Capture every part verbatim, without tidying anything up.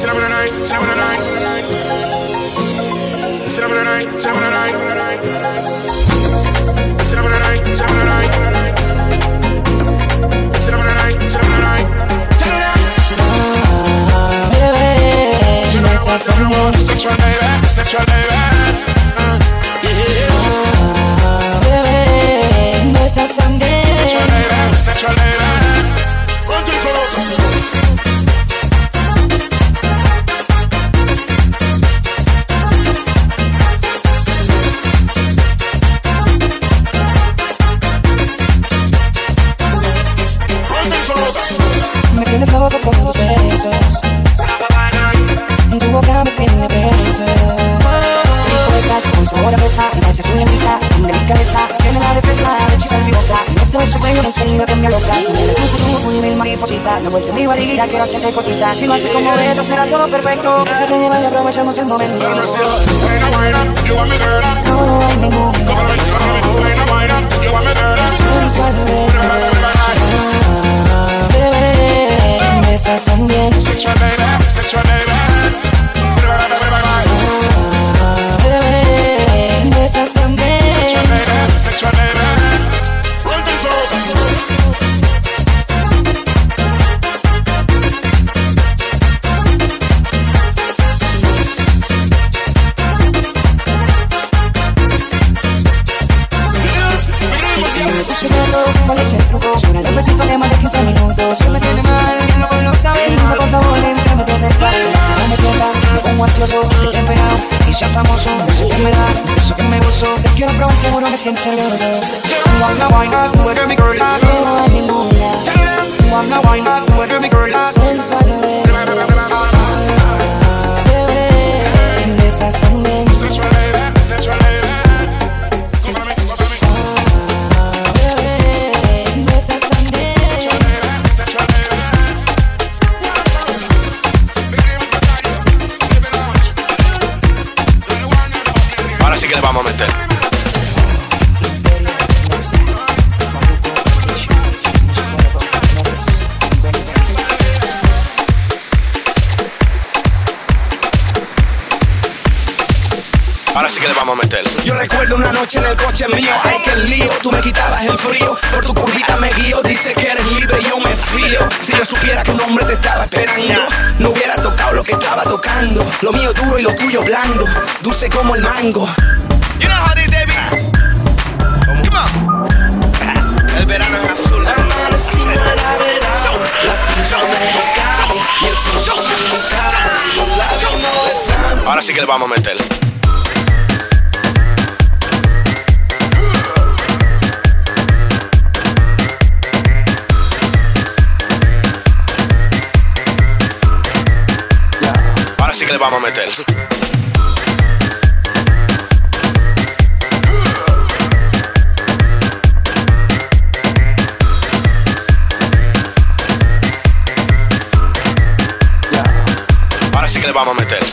Sexual baby, sexual baby, uh, yeah. Ah, bebé, besas también. Sexual baby, sexual baby. Ponte el solo. Me tienes loco con tus besos. Tu boca me tiene preso. Tu fuerza con sabor a fresa. Gracias a mi amiga, de mi cabeza. Tiene la destreza de hechizar mi boca. No te ves sueño, me enseño que me loca. Si me tu futuro y mil maripositas. La vuelta en mi barriga, quiero hacerte cositas. Si lo haces como ves, será todo perfecto. Déjate llevar y aprovechamos el momento. No hay ningún sensual bebé. Besas también. Sexual baby, sexual baby. Ah, bebé, besas también. Sexual baby, sexual baby. Ponte el solo. ¿Cuál es el truco? Sobre el besito de más de quince minutos. Si me tiene mal, que no lo sabe. Dime por favor, dime que me tienes mal. No me tienda, me pongo ansioso. Estoy empegado y ya famoso. Eso que me da, eso que me gustó. Te quiero probar, seguro me siento nervioso. Guayna, guayna, tú eres mi girl. No hay ninguna. Guayna, guayna, tú eres mi girl. Sensual bebé. Ah, bebé, besas también. Sexual baby, sexual baby. Ahora sí que le vamos a meter. Ahora sí que le vamos a meter. Yo recuerdo una noche en el coche mío, ay que lío, tú me quitabas el frío, por tu curvita me guío, dice que eres libre, yo me fío. Si yo supiera que un hombre te estaba esperando, no hubiera tocado lo que estaba tocando. Lo mío duro y lo tuyo blando, dulce como el mango. You know how this, baby. Come on. El verano es azul. Amanecimos en la verano, la pizza americana y el sol como un carro, los labios no besan. Ahora sí que le vamos a meter. Ahora sí que le vamos a meter. Ahora sí que le vamos a meter.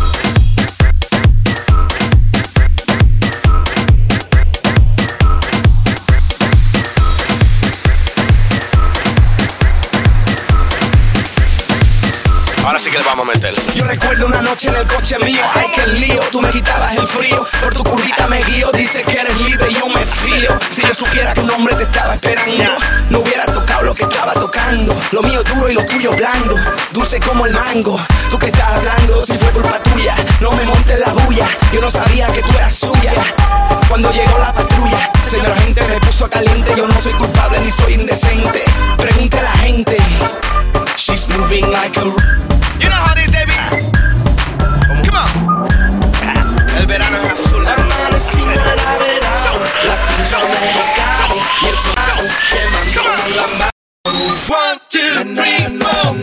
Ahora sí que le vamos a meter. Yo recuerdo una noche en el coche mío, ay que lío, tú me quitabas el frío, por tu curvita me guío, dice que eres libre, yo me fío. Si yo supiera que un hombre te estaba esperando, no hubiera tocado lo que estaba tocando. Lo mío duro y lo tuyo blando, dulce como el mango. Tú que estás hablando, si fue culpa tuya, no me montes la bulla, yo no sabía que tú eras suya. Cuando llegó la patrulla, señora gente me puso caliente, yo no soy culpable ni soy indecente. Pregunte a la gente, she's moving like a... You know how this, baby. Come on. El verano es azul. Amanecimos en la verano, la pizza americana y el sol quemando la mano. One, two, three, four.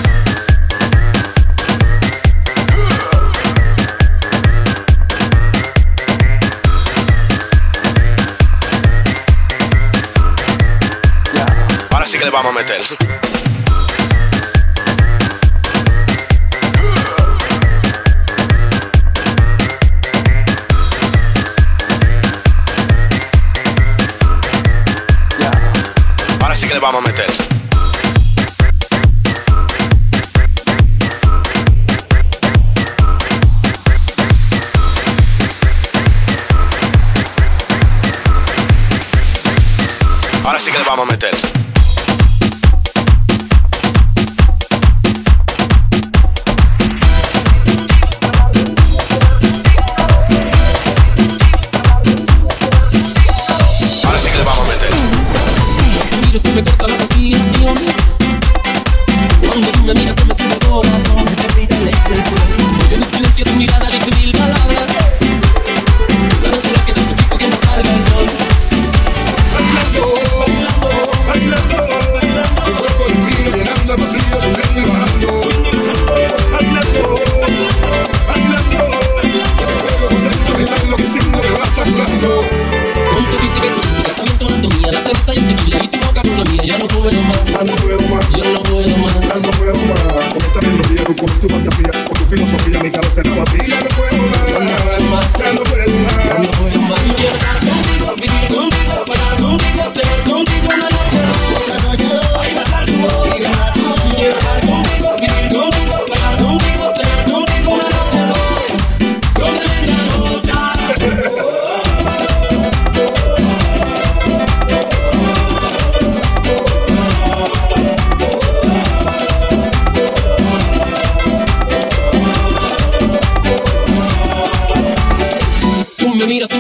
Ahora sí que le vamos a meter. Ahora sí que le vamos a meter.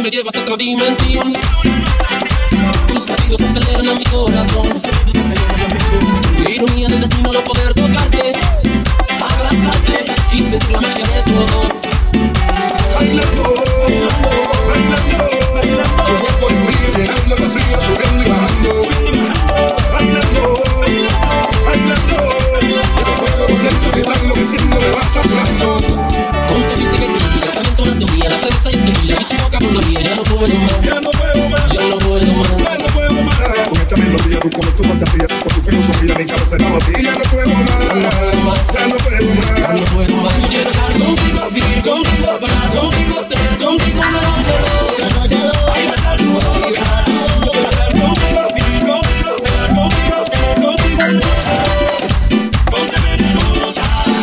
me llevas a otra dimensión. Tus latidos aceleran a mi corazón. Qué ironía del destino no poder tocarte, abrazarte y sentir la magia de todo. Bailando, bailando, bailando, tu cuerpo y mi llenando la silla, subiendo y bajando. Bailando, bailando, ese fuego por dentro que va enloqueciendo, me vas hablando. Con tu física y técnica, también tu anatomía, la cabeza y el tequila, y tu boca con la mía, ya no puedo más. Ya no puedo más, ya no puedo más, ya no puedo más. Con esta melodía, tú con tu fantasía, con tu filosofía, mi cabeza está vacía. Ya no puedo más, ya no puedo más, ya no puedo más, ya no puedo más. Yo quiero estar contigo, vivir contigo, bailar contigo, tener contigo una noche loca. Ay, besar tu boca. Yo quiero estar contigo, vivir contigo, bailar contigo, tener contigo una noche loca. Ponte veneno nota.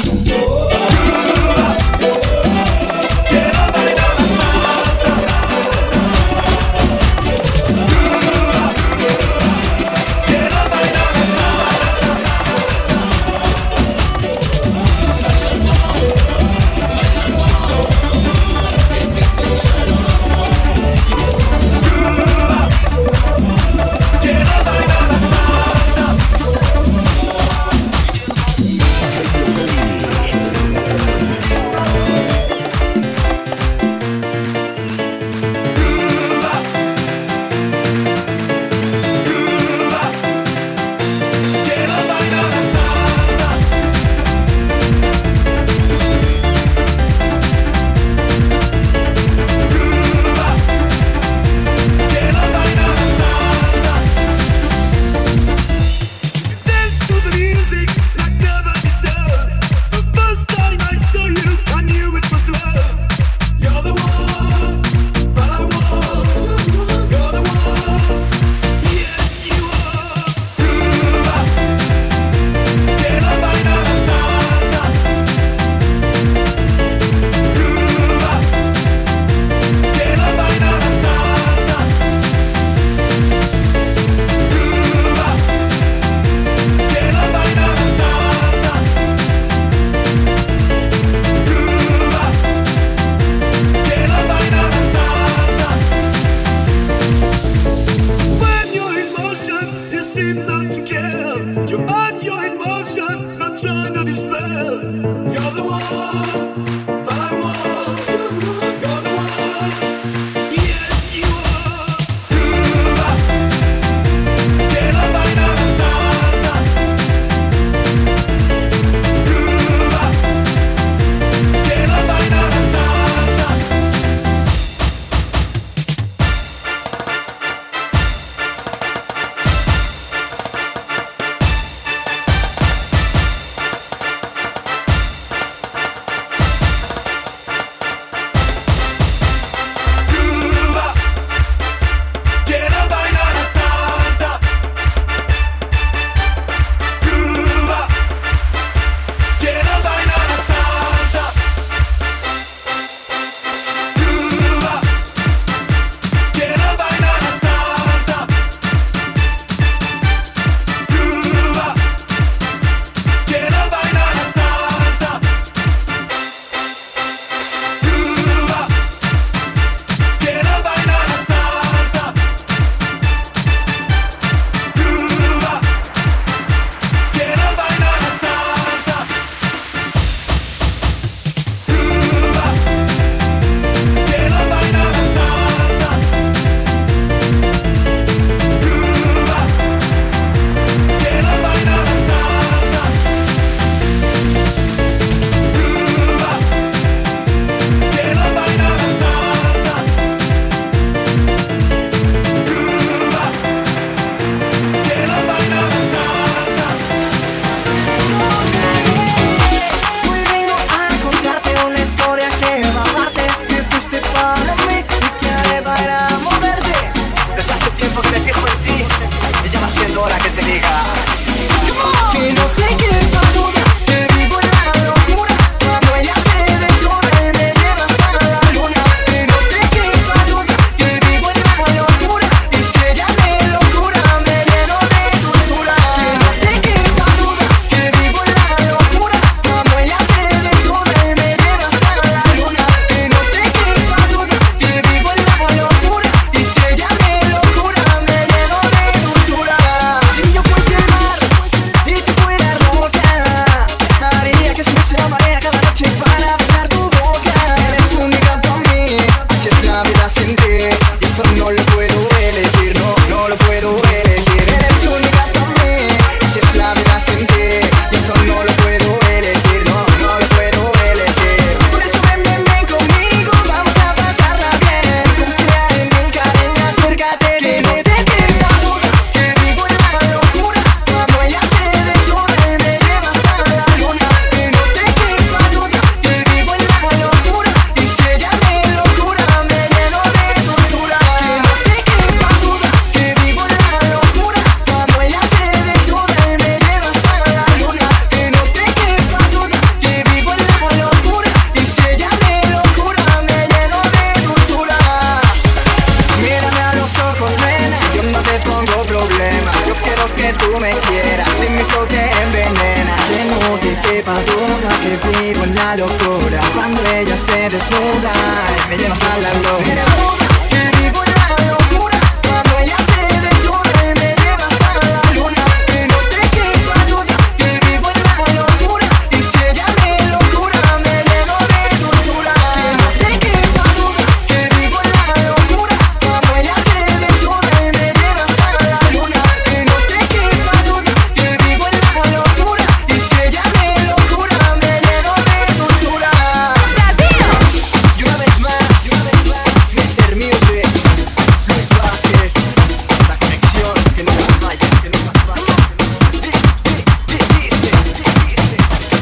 Quiero bailar la salsa. Quiero bailar la salsa. quepa duda que vivo en la locura cuando ella se desnuda y me lleva a la locura. Que vivo en la locura cuando ella se desnuda y me lleva hasta la luna. Que no te quepa duda que vivo en la locura y si ella me locura me llevo de dulzura. Que no te quepa duda que vivo en la locura cuando ella se desnuda y me lleva hasta la luna. Que no te quepa duda que vivo en la locura y si ella me locura me llevo de dulzura. Y una vez más, y una vez más, mister Music, Luis Vázquez, la conexión que nunca falla, que nunca falla. Dice, dice, dice.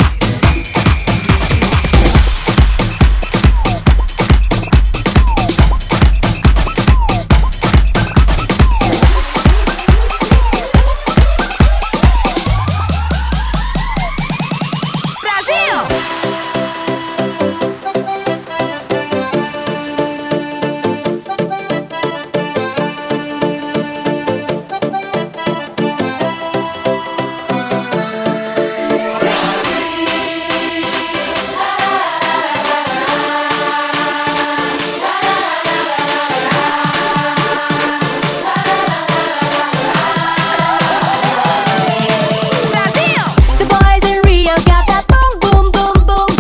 The boys in Rio got that boom, boom, boom, boom.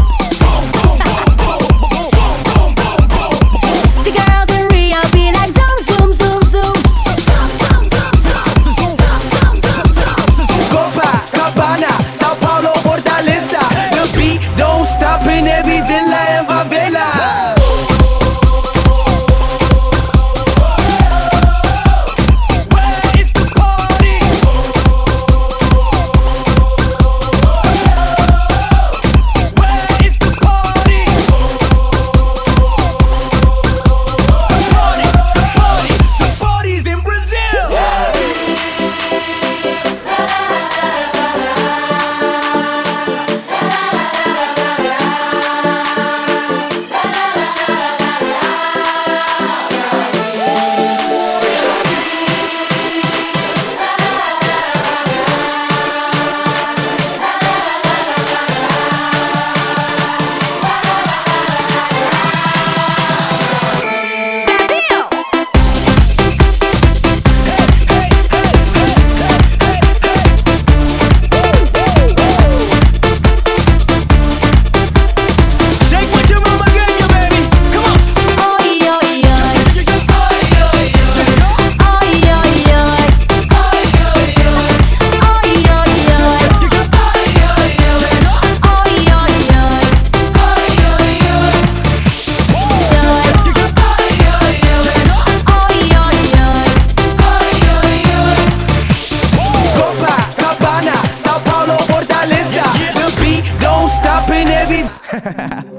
The girls in Rio be like zoom, zoom, zoom, zoom. Copacabana, Sao Paulo, Fortaleza. The beat don't stop in every villa and favela. Where is the party? Where is the party? Party, party, the party's in Brazil. Shake what your mama gave you, baby. Come on. Oi, oi, oi. Oi, oi, oi. Oi, oi, oi. Oi, oi, oi. Oi, oi, oi. Oi, oi, oi. Copacabana, Sao Paulo, Fortaleza. The beat don't stop in every